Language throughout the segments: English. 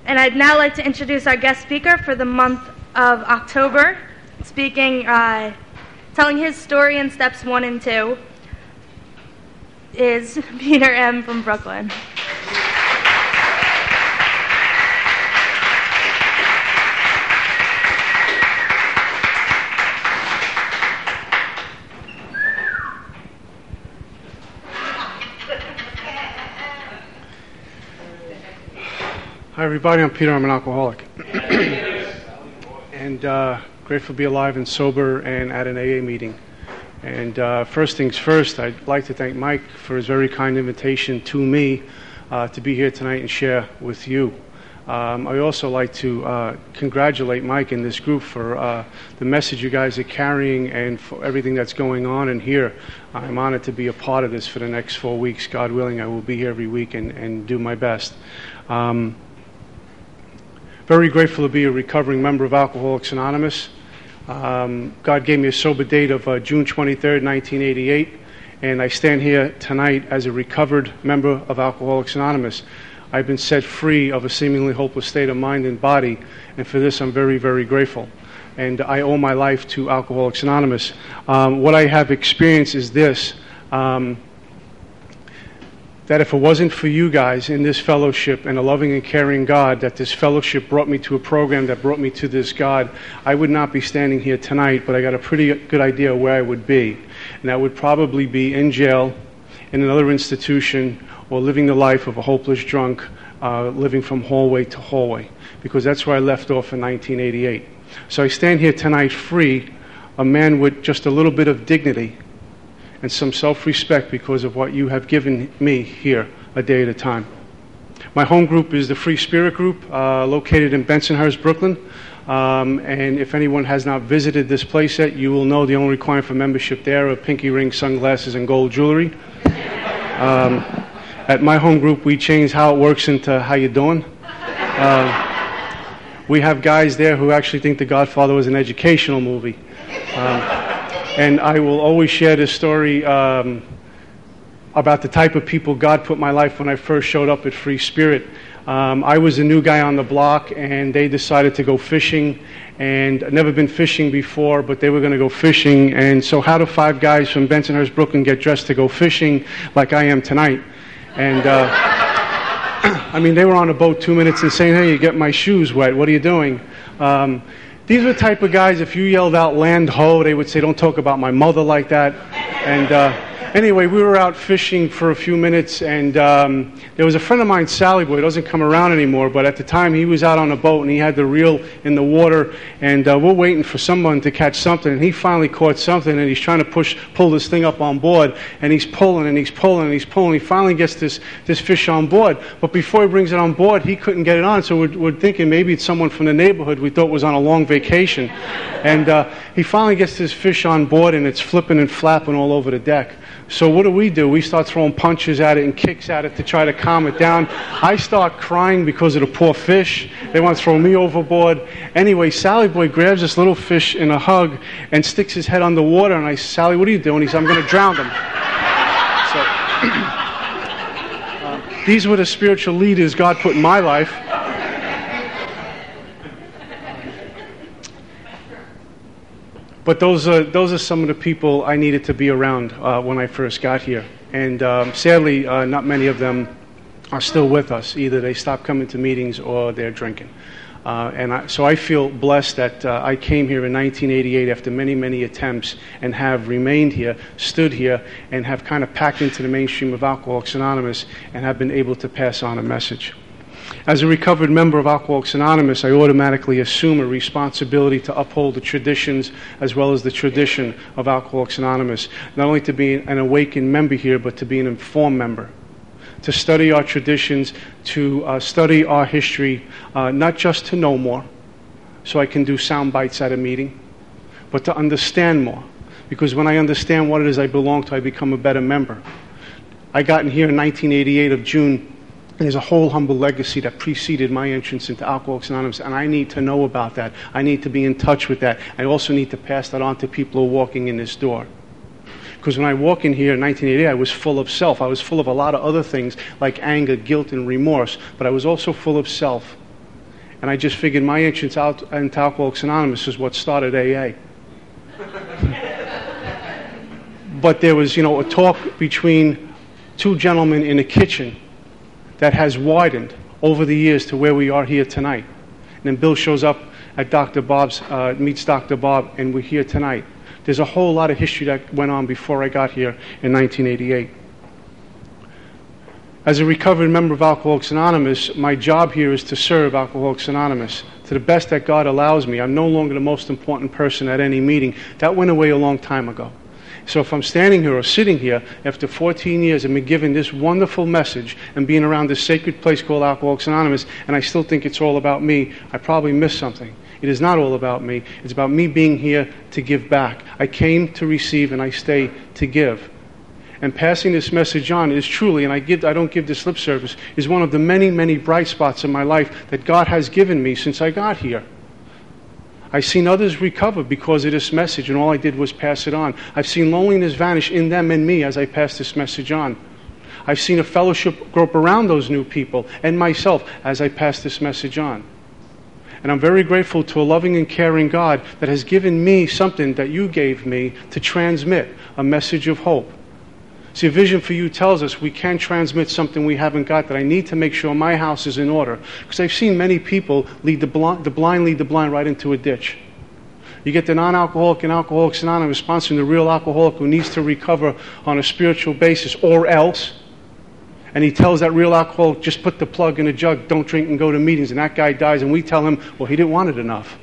And I'd now like to introduce our guest speaker for the month of October, speaking, telling his story in steps 1 and 2, is Peter M. from Brooklyn. Hi everybody, I'm Peter, I'm an alcoholic. And grateful to be alive and sober and at an AA meeting. And first things first, I'd like to thank Mike for his very kind invitation to me to be here tonight and share with you. I also like to congratulate Mike and this group for the message you guys are carrying and for everything that's going on in here. I'm honored to be a part of this for the next 4 weeks. God willing, I will be here every week and do my best. Very grateful to be a recovering member of Alcoholics Anonymous. God gave me a sober date of June 23rd, 1988, and I stand here tonight as a recovered member of Alcoholics Anonymous. I've been set free of a seemingly hopeless state of mind and body, and for this I'm very, very grateful. And I owe my life to Alcoholics Anonymous. What I have experienced is this, that if it wasn't for you guys in this fellowship and a loving and caring God, that this fellowship brought me to a program that brought me to this God, I would not be standing here tonight, but I got a pretty good idea of where I would be. And that would probably be in jail, in another institution, or living the life of a hopeless drunk, living from hallway to hallway, because that's where I left off in 1988. So I stand here tonight free, a man with just a little bit of dignity and some self-respect because of what you have given me here a day at a time. My home group is the Free Spirit Group, located in Bensonhurst, Brooklyn. And if anyone has not visited this place yet, you will know the only requirement for membership there are pinky rings, sunglasses, and gold jewelry. At my home group, we changed how it works into how you doing. We have guys there who actually think The Godfather was an educational movie. And I will always share this story about the type of people God put in my life when I first showed up at Free Spirit. I was a new guy on the block, and they decided to go fishing. And I'd never been fishing before, but they were going to go fishing. And so how do 5 guys from Bensonhurst, Brooklyn get dressed to go fishing like I am tonight? And I mean, they were on a boat 2 minutes and saying, "Hey, you get my shoes wet. What are you doing?" These are the type of guys, if you yelled out "land ho," they would say, "Don't talk about my mother like that." And anyway, we were out fishing for a few minutes, and there was a friend of mine, Sally Boy, doesn't come around anymore, but at the time he was out on a boat and he had the reel in the water, and we're waiting for someone to catch something, and he finally caught something, and he's trying to pull this thing up on board, and he's pulling and he's pulling and he's pulling. He finally gets this fish on board, but before he brings it on board, he couldn't get it on, so we're thinking maybe it's someone from the neighborhood we thought was on a long vacation. And he finally gets this fish on board, and it's flipping and flapping all over the deck. So what do? We start throwing punches at it and kicks at it to try to calm it down. I start crying because of the poor fish. They want to throw me overboard. Anyway, Sally Boy grabs this little fish in a hug and sticks his head underwater, and I say, "Sally, what are you doing?" He says, "I'm going to drown them." So these were the spiritual leaders God put in my life. But those are some of the people I needed to be around when I first got here. And sadly, not many of them are still with us. Either they stopped coming to meetings or they're drinking. So I feel blessed that I came here in 1988 after many, many attempts and have remained here, stood here, and have kind of packed into the mainstream of Alcoholics Anonymous and have been able to pass on a message. As a recovered member of Alcoholics Anonymous, I automatically assume a responsibility to uphold the traditions as well as the tradition of Alcoholics Anonymous, not only to be an awakened member here, but to be an informed member, to study our traditions, to study our history, not just to know more, so I can do sound bites at a meeting, but to understand more, because when I understand what it is I belong to, I become a better member. I got in here in 1988 of June. There's a whole humble legacy that preceded my entrance into Alcoholics Anonymous, and I need to know about that. I need to be in touch with that. I also need to pass that on to people who are walking in this door. Because when I walk in here in 1988, I was full of self. I was full of a lot of other things like anger, guilt, and remorse, but I was also full of self. And I just figured my entrance out into Alcoholics Anonymous is what started AA. But there was, a talk between two gentlemen in a kitchen that has widened over the years to where we are here tonight. And then Bill shows up at Dr. Bob's, meets Dr. Bob, and we're here tonight. There's a whole lot of history that went on before I got here in 1988. As a recovered member of Alcoholics Anonymous, my job here is to serve Alcoholics Anonymous to the best that God allows me. I'm no longer the most important person at any meeting. That went away a long time ago. So if I'm standing here or sitting here after 14 years and been given this wonderful message and being around this sacred place called Alcoholics Anonymous, and I still think it's all about me, I probably missed something. It is not all about me. It's about me being here to give back. I came to receive and I stay to give. And passing this message on is truly, and I don't give this lip service, is one of the many, many bright spots in my life that God has given me since I got here. I've seen others recover because of this message, and all I did was pass it on. I've seen loneliness vanish in them and me as I passed this message on. I've seen a fellowship grow up around those new people and myself as I passed this message on. And I'm very grateful to a loving and caring God that has given me something that you gave me to transmit, a message of hope. See, a vision for you tells us we can transmit something we haven't got, that I need to make sure my house is in order. Because I've seen many people lead the blind lead the blind right into a ditch. You get the non-alcoholic and Alcoholics Anonymous sponsoring the real alcoholic who needs to recover on a spiritual basis, or else. And he tells that real alcoholic, just put the plug in a jug, don't drink and go to meetings. And that guy dies, and we tell him, well, he didn't want it enough.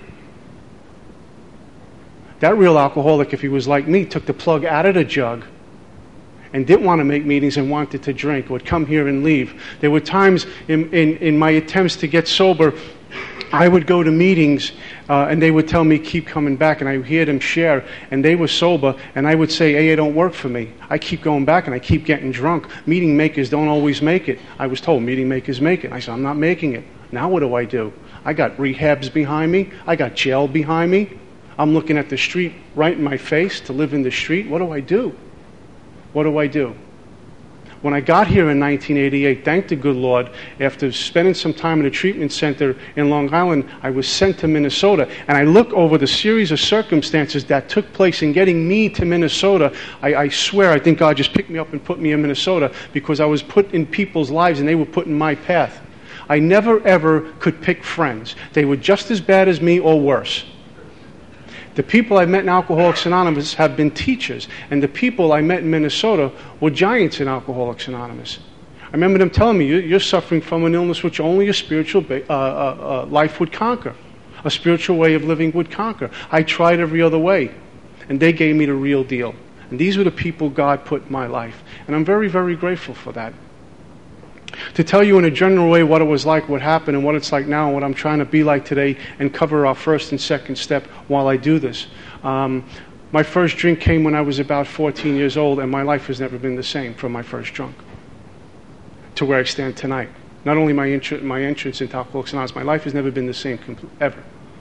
That real alcoholic, if he was like me, took the plug out of the jug and didn't want to make meetings and wanted to drink, would come here and leave. There were times in my attempts to get sober, I would go to meetings and they would tell me, keep coming back, and I would hear them share, and they were sober, and I would say, AA don't work for me. I keep going back and I keep getting drunk. Meeting makers don't always make it. I was told meeting makers make it. I said, I'm not making it. Now what do? I got rehabs behind me. I got jail behind me. I'm looking at the street right in my face to live in the street. What do? What do? When I got here in 1988, thank the good Lord, after spending some time in a treatment center in Long Island, I was sent to Minnesota. And I look over the series of circumstances that took place in getting me to Minnesota. I swear, I think God just picked me up and put me in Minnesota because I was put in people's lives and they were put in my path. I never, ever could pick friends. They were just as bad as me or worse. The people I met in Alcoholics Anonymous have been teachers, and the people I met in Minnesota were giants in Alcoholics Anonymous. I remember them telling me, you're suffering from an illness which only a spiritual life would conquer. A spiritual way of living would conquer. I tried every other way, and they gave me the real deal. And these were the people God put in my life, and I'm very, very grateful for that. To tell you in a general way what it was like, what happened, and what it's like now, and what I'm trying to be like today, and cover our first and second step while I do this. My first drink came when I was about 14 years old, and my life has never been the same from my first drunk to where I stand tonight. Not only my entrance into Alcoholics Anonymous, my life has never been the same ever.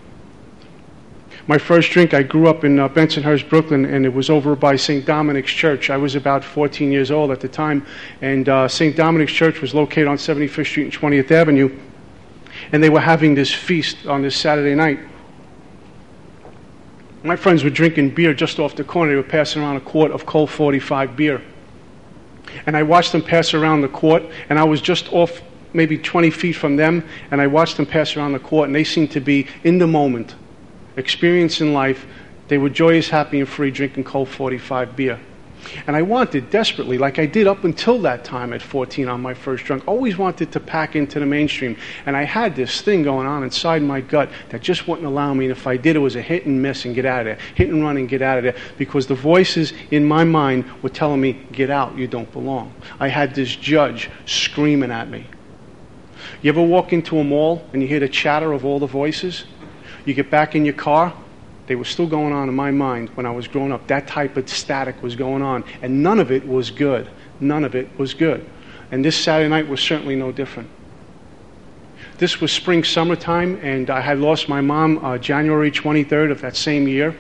My first drink, I grew up in Bensonhurst, Brooklyn, and it was over by St. Dominic's Church. I was about 14 years old at the time, and St. Dominic's Church was located on 75th Street and 20th Avenue, and they were having this feast on this Saturday night. My friends were drinking beer just off the corner. They were passing around a quart of Colt 45 beer. And I watched them pass around the quart, and I was just off maybe 20 feet from them, and I watched them pass around the quart, and they seemed to be in the moment, experiencing life. They were joyous, happy, and free, drinking Colt 45 beer. And I wanted desperately, like I did up until that time at 14 on my first drunk, always wanted to pack into the mainstream. And I had this thing going on inside my gut that just wouldn't allow me. And if I did, it was a hit and miss and get out of there. Hit and run and get out of there. Because the voices in my mind were telling me, get out, you don't belong. I had this judge screaming at me. You ever walk into a mall and you hear the chatter of all the voices? You get back in your car, they were still going on in my mind when I was growing up. That type of static was going on, and none of it was good. None of it was good. And this Saturday night was certainly no different. This was spring, summertime, and I had lost my mom January 23rd of that same year,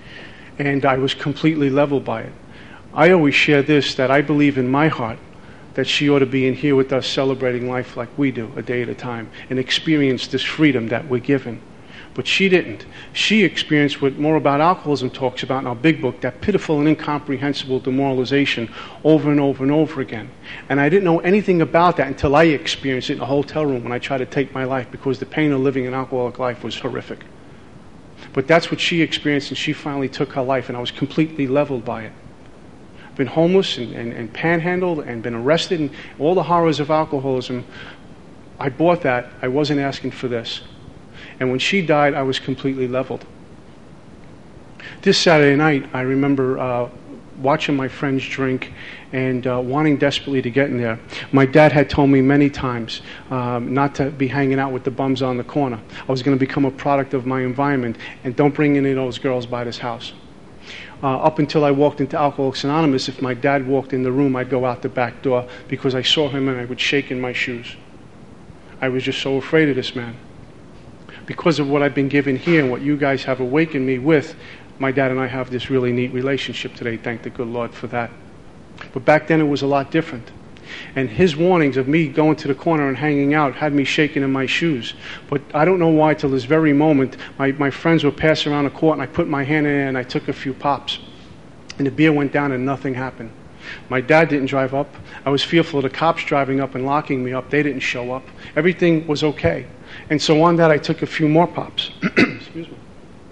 and I was completely leveled by it. I always share this, that I believe in my heart that she ought to be in here with us celebrating life like we do, a day at a time, and experience this freedom that we're given. But she didn't. She experienced what More About Alcoholism talks about in our big book, that pitiful and incomprehensible demoralization over and over and over again. And I didn't know anything about that until I experienced it in a hotel room when I tried to take my life, because the pain of living an alcoholic life was horrific. But that's what she experienced, and she finally took her life, and I was completely leveled by it. I've been homeless and panhandled and been arrested, and all the horrors of alcoholism. I bought that. I wasn't asking for this. And when she died, I was completely leveled. This Saturday night, I remember watching my friends drink and wanting desperately to get in there. My dad had told me many times not to be hanging out with the bums on the corner. I was going to become a product of my environment, and don't bring any of those girls by this house. Up until I walked into Alcoholics Anonymous, if my dad walked in the room, I'd go out the back door because I saw him and I would shake in my shoes. I was just so afraid of this man. Because of what I've been given here and what you guys have awakened me with, my dad and I have this really neat relationship today. Thank the good Lord for that. But back then it was a lot different. And his warnings of me going to the corner and hanging out had me shaking in my shoes. But I don't know why, till this very moment, my friends would pass around the court and I put my hand in there and I took a few pops. And the beer went down and nothing happened. My dad didn't drive up. I was fearful of the cops driving up and locking me up. They didn't show up. Everything was okay. And so on that, I took a few more pops. Excuse me.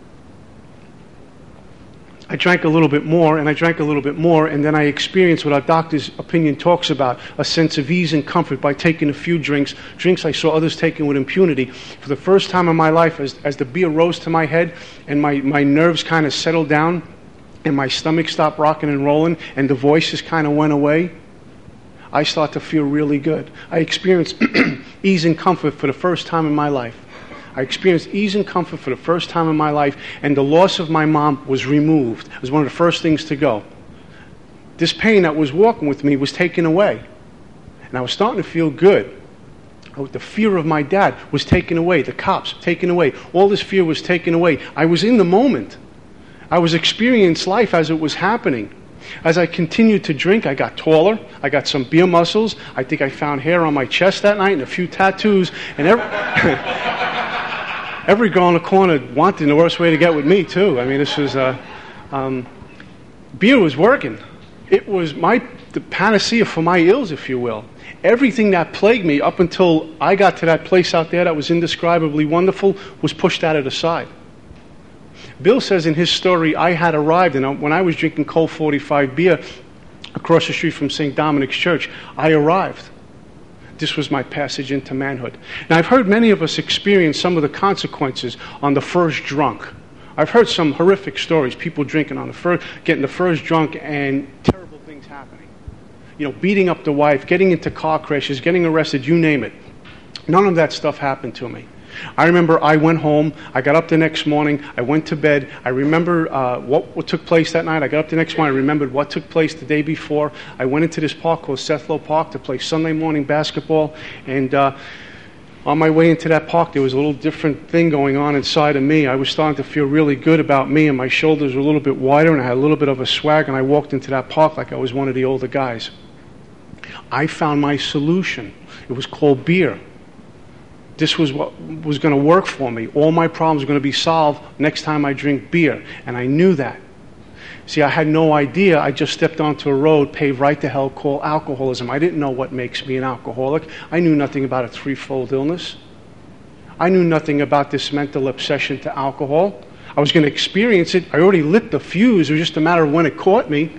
I drank a little bit more, and I drank a little bit more, and then I experienced what our doctor's opinion talks about, a sense of ease and comfort by taking a few drinks I saw others taking with impunity. For the first time in my life, as the beer rose to my head and my nerves kind of settled down, and my stomach stopped rocking and rolling, and the voices kind of went away, I started to feel really good. I experienced ease and comfort for the first time in my life. I experienced ease and comfort for the first time in my life, and the loss of my mom was removed. It was one of the first things to go. This pain that was walking with me was taken away, and I was starting to feel good. The fear of my dad was taken away. The cops taken away. All this fear was taken away. I was in the moment. I was experiencing life as it was happening. As I continued to drink, I got taller. I got some beer muscles. I think I found hair on my chest that night and a few tattoos. And every girl in the corner wanted the worst way to get with me, too. I mean, this was... beer was working. It was the panacea for my ills, if you will. Everything that plagued me up until I got to that place out there that was indescribably wonderful was pushed out of the side. Bill says in his story, I had arrived, and when I was drinking Colt 45 beer across the street from St. Dominic's Church, I arrived. This was my passage into manhood. Now, I've heard many of us experience some of the consequences on the first drunk. I've heard some horrific stories, people drinking on getting the first drunk, and terrible things happening. You know, beating up the wife, getting into car crashes, getting arrested, you name it. None of that stuff happened to me. I remember I went home, I got up the next morning, I went to bed, I remember what took place that night, I got up the next morning, I remembered what took place the day before. I went into this park called Sethlow Park to play Sunday morning basketball, and on my way into that park there was a little different thing going on inside of me. I was starting to feel really good about me, and my shoulders were a little bit wider, and I had a little bit of a swag, and I walked into that park like I was one of the older guys. I found my solution. It was called beer. This was what was going to work for me. All my problems were going to be solved next time I drink beer. And I knew that. See, I had no idea. I just stepped onto a road paved right to hell called alcoholism. I didn't know what makes me an alcoholic. I knew nothing about a threefold illness. I knew nothing about this mental obsession to alcohol. I was going to experience it. I already lit the fuse. It was just a matter of when it caught me.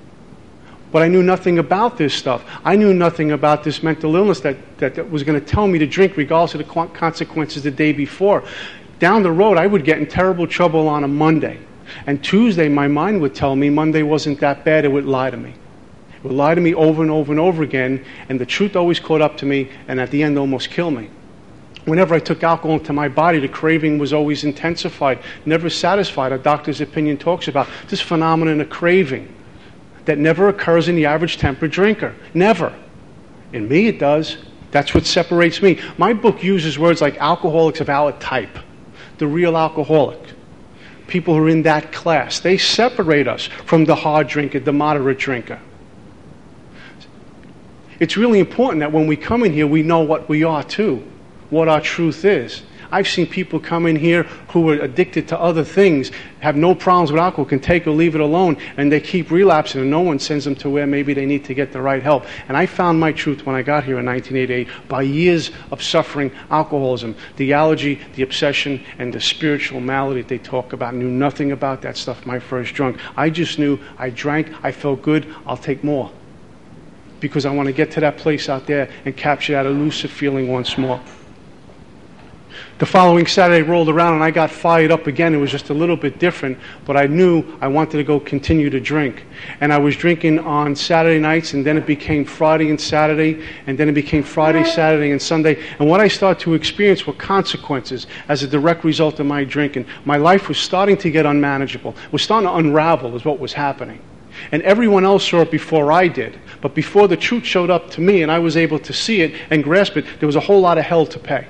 But I knew nothing about this stuff. I knew nothing about this mental illness that was going to tell me to drink regardless of the consequences the day before. Down the road, I would get in terrible trouble on a Monday. And Tuesday, my mind would tell me Monday wasn't that bad. It would lie to me. It would lie to me over and over and over again. And the truth always caught up to me and at the end almost killed me. Whenever I took alcohol into my body, the craving was always intensified, never satisfied. A doctor's opinion talks about this phenomenon of craving that never occurs in the average temperate drinker. Never. In me, it does. That's what separates me. My book uses words like alcoholics of our type, the real alcoholic, people who are in that class. They separate us from the hard drinker, the moderate drinker. It's really important that when we come in here, we know what we are too, what our truth is. I've seen people come in here who are addicted to other things, have no problems with alcohol, can take or leave it alone, and they keep relapsing, and no one sends them to where maybe they need to get the right help. And I found my truth when I got here in 1988 by years of suffering alcoholism, the allergy, the obsession, and the spiritual malady that they talk about. I knew nothing about that stuff when I first drunk. I just knew I drank, I felt good, I'll take more. Because I want to get to that place out there and capture that elusive feeling once more. The following Saturday rolled around and I got fired up again. It was just a little bit different, but I knew I wanted to go continue to drink. And I was drinking on Saturday nights, and then it became Friday and Saturday, and then it became Friday, Saturday, and Sunday. And what I started to experience were consequences as a direct result of my drinking. My life was starting to get unmanageable. It was starting to unravel is what was happening. And everyone else saw it before I did. But before the truth showed up to me and I was able to see it and grasp it, there was a whole lot of hell to pay.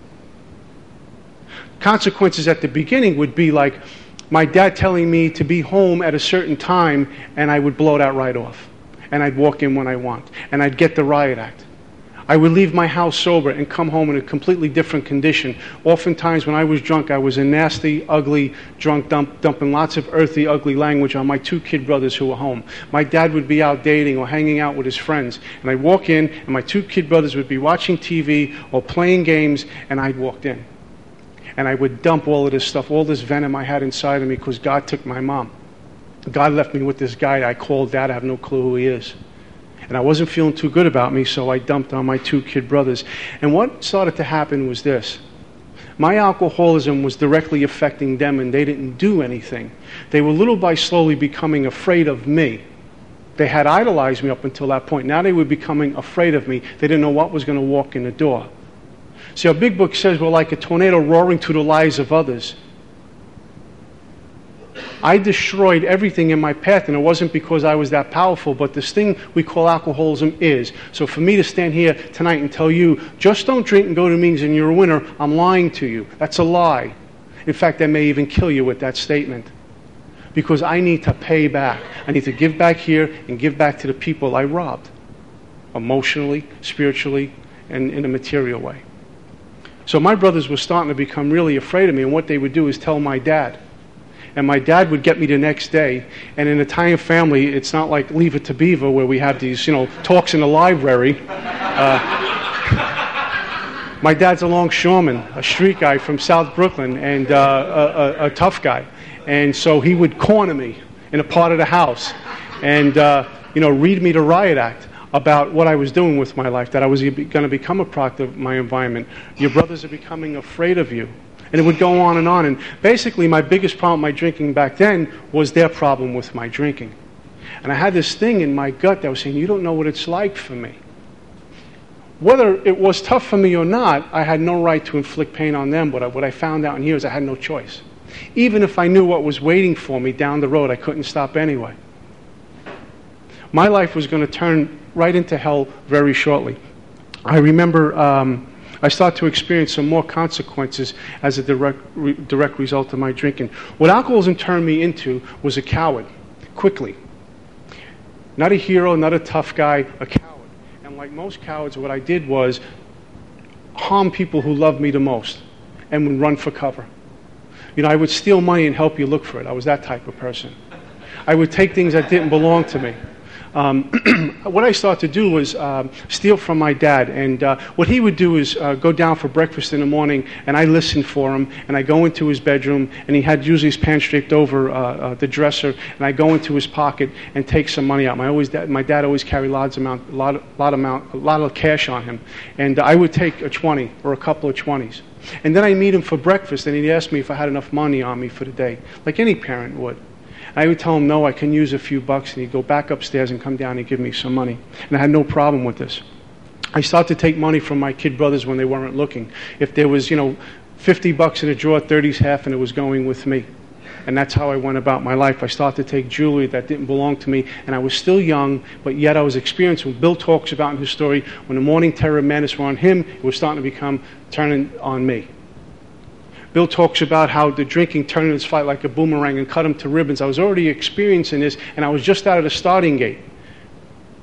Consequences at the beginning would be like my dad telling me to be home at a certain time, and I would blow that right off. And I'd walk in when I want. And I'd get the riot act. I would leave my house sober and come home in a completely different condition. Oftentimes when I was drunk, I was a nasty, ugly, drunk, dumping lots of earthy, ugly language on my 2 kid brothers who were home. My dad would be out dating or hanging out with his friends. And I'd walk in, and my 2 kid brothers would be watching TV or playing games, and I'd walk in. And I would dump all of this stuff, all this venom I had inside of me because God took my mom. God left me with this guy I called Dad. I have no clue who he is. And I wasn't feeling too good about me, so I dumped on my 2 kid brothers. And what started to happen was this. My alcoholism was directly affecting them, and they didn't do anything. They were little by slowly becoming afraid of me. They had idolized me up until that point. Now they were becoming afraid of me. They didn't know what was going to walk in the door. See, our big book says we're like a tornado roaring through the lives of others. I destroyed everything in my path, and it wasn't because I was that powerful, but this thing we call alcoholism is. So for me to stand here tonight and tell you, just don't drink and go to meetings and you're a winner, I'm lying to you. That's a lie. In fact, I may even kill you with that statement. Because I need to pay back. I need to give back here and give back to the people I robbed. Emotionally, spiritually, and in a material way. So my brothers were starting to become really afraid of me, and what they would do is tell my dad. And my dad would get me the next day, and in an Italian family, it's not like Leave It to Beaver where we have these, talks in the library. My dad's a longshoreman, a street guy from South Brooklyn, and a tough guy. And so he would corner me in a part of the house and, read me the riot act about what I was doing with my life, that I was going to become a product of my environment. Your brothers are becoming afraid of you. And it would go on. And basically my biggest problem with my drinking back then was their problem with my drinking. And I had this thing in my gut that was saying, you don't know what it's like for me. Whether it was tough for me or not, I had no right to inflict pain on them, but what I found out in here is I had no choice. Even if I knew what was waiting for me down the road, I couldn't stop anyway. My life was going to turn right into hell very shortly. I remember I started to experience some more consequences as a direct result of my drinking. What alcoholism turned me into was a coward, quickly. Not a hero, not a tough guy, a coward. And like most cowards, what I did was harm people who loved me the most and would run for cover. I would steal money and help you look for it. I was that type of person. I would take things that didn't belong to me. What I started to do was steal from my dad, and what he would do is go down for breakfast in the morning, and I listened for him, and I go into his bedroom, and he had usually his pants draped over the dresser, and I go into his pocket and take some money out. My dad always carried a lot of cash on him, and I would take a 20 or a couple of 20s. And then I meet him for breakfast, and he'd ask me if I had enough money on me for the day, like any parent would. I would tell him, no, I can use a few bucks, and he'd go back upstairs and come down and give me some money. And I had no problem with this. I started to take money from my kid brothers when they weren't looking. If there was, $50 in a drawer, 30's half, and it was going with me. And that's how I went about my life. I started to take jewelry that didn't belong to me, and I was still young, but yet I was experiencing what Bill talks about in his story. When the morning terror madness were on him, it was starting to become turning on me. Bill talks about how the drinking turned his fight like a boomerang and cut him to ribbons. I was already experiencing this, and I was just out of the starting gate.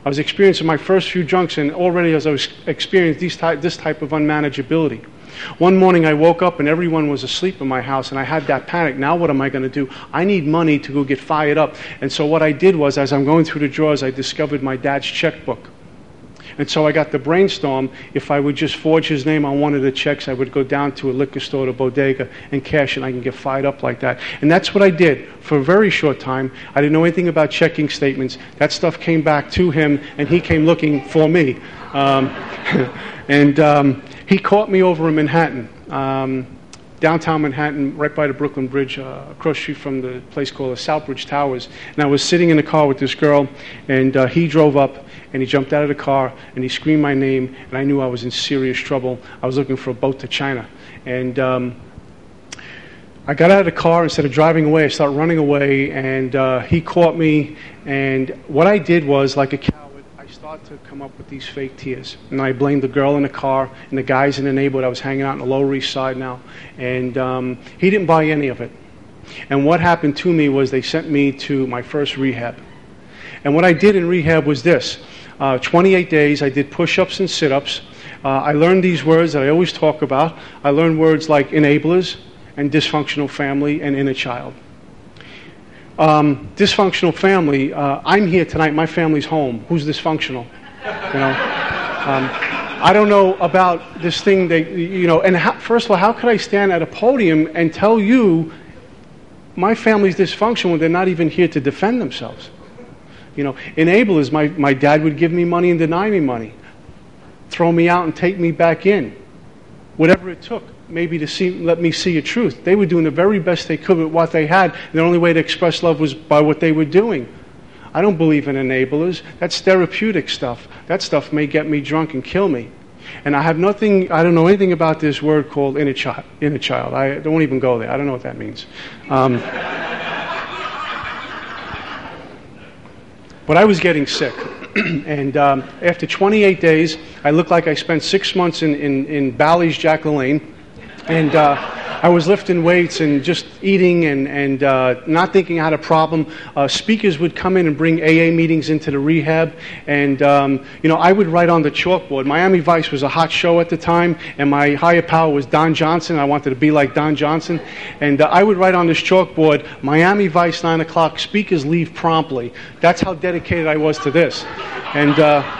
I was experiencing my first few drunks, and already as I was experiencing this type of unmanageability. One morning I woke up and everyone was asleep in my house, and I had that panic. Now what am I going to do? I need money to go get fired up. And so what I did was, as I'm going through the drawers, I discovered my dad's checkbook. And so I got to brainstorm, if I would just forge his name on one of the checks, I would go down to a liquor store, to Bodega, and cash it, and I can get fired up like that. And that's what I did for a very short time. I didn't know anything about checking statements. That stuff came back to him, and he came looking for me. He caught me over in Manhattan, downtown Manhattan, right by the Brooklyn Bridge, across the street from the place called the Southbridge Towers. And I was sitting in the car with this girl, and he drove up, and he jumped out of the car, and he screamed my name, and I knew I was in serious trouble. I was looking for a boat to China. And I got out of the car. Instead of driving away, I started running away, and he caught me. And what I did was, like a coward, I started to come up with these fake tears. And I blamed the girl in the car and the guys in the neighborhood. I was hanging out in the Lower East Side now. And he didn't buy any of it. And what happened to me was they sent me to my first rehab. And what I did in rehab was this. 28 days, I did push-ups and sit-ups. I learned these words that I always talk about. I learned words like enablers and dysfunctional family and inner child. Dysfunctional family, I'm here tonight, my family's home. Who's dysfunctional? You know? I don't know about this thing that, and first of all, how could I stand at a podium and tell you my family's dysfunctional when they're not even here to defend themselves? Enablers, my dad would give me money and deny me money, throw me out and take me back in, whatever it took, maybe to let me see a truth. They were doing the very best they could with what they had, and the only way to express love was by what they were doing. I don't believe in enablers. That's therapeutic stuff. That stuff may get me drunk and kill me. And I don't know anything about this word called inner child. I don't even go there. I don't know what that means. But I was getting sick. And after 28 days, I looked like I spent 6 months in Bally's Jack LaLanne. And I was lifting weights and just eating and not thinking I had a problem. Speakers would come in and bring AA meetings into the rehab. And, I would write on the chalkboard. Miami Vice was a hot show at the time, and my higher power was Don Johnson. I wanted to be like Don Johnson. And I would write on this chalkboard, Miami Vice, 9 o'clock, speakers leave promptly. That's how dedicated I was to this. And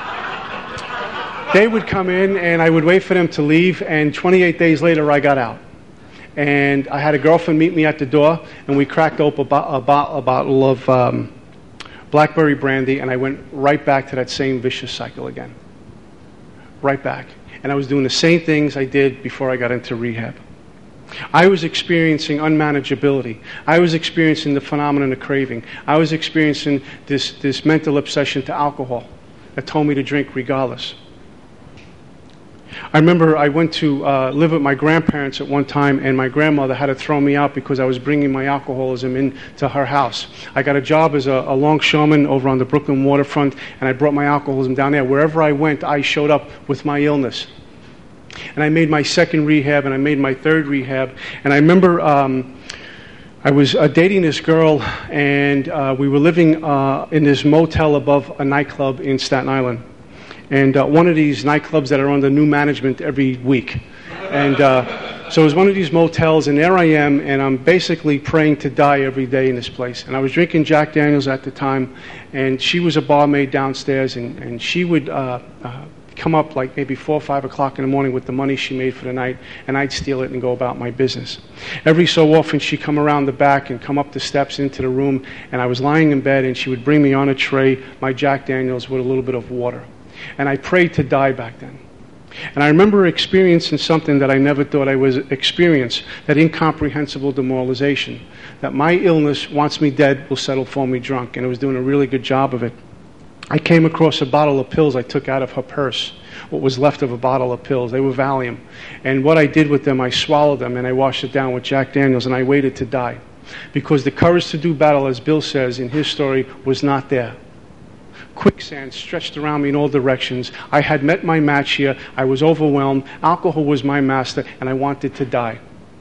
they would come in, and I would wait for them to leave, and 28 days later, I got out. And I had a girlfriend meet me at the door, and we cracked open a bottle of blackberry brandy, and I went right back to that same vicious cycle again. Right back. And I was doing the same things I did before I got into rehab. I was experiencing unmanageability. I was experiencing the phenomenon of craving. I was experiencing this mental obsession to alcohol that told me to drink regardless. I remember I went to live with my grandparents at one time, and my grandmother had to throw me out because I was bringing my alcoholism into her house. I got a job as a longshoreman over on the Brooklyn waterfront, and I brought my alcoholism down there. Wherever I went, I showed up with my illness. And I made my second rehab, and I made my third rehab. And I remember I was dating this girl, and we were living in this motel above a nightclub in Staten Island. And one of these nightclubs that are under new management every week. And so it was one of these motels, and there I am, and I'm basically praying to die every day in this place. And I was drinking Jack Daniels at the time, and she was a barmaid downstairs, and she would come up like maybe 4 or 5 o'clock in the morning with the money she made for the night, and I'd steal it and go about my business. Every so often she'd come around the back and come up the steps into the room, and I was lying in bed, and she would bring me on a tray my Jack Daniels with a little bit of water. And I prayed to die back then. And I remember experiencing something that I never thought I would experience, that incomprehensible demoralization, that my illness, once me dead, will settle for me drunk. And I was doing a really good job of it. I came across a bottle of pills I took out of her purse, what was left of a bottle of pills. They were Valium. And what I did with them, I swallowed them, and I washed it down with Jack Daniels, and I waited to die. Because the courage to do battle, as Bill says in his story, was not there. Quicksand stretched around me in all directions. I had met my match here. I was overwhelmed. Alcohol was my master, and I wanted to die.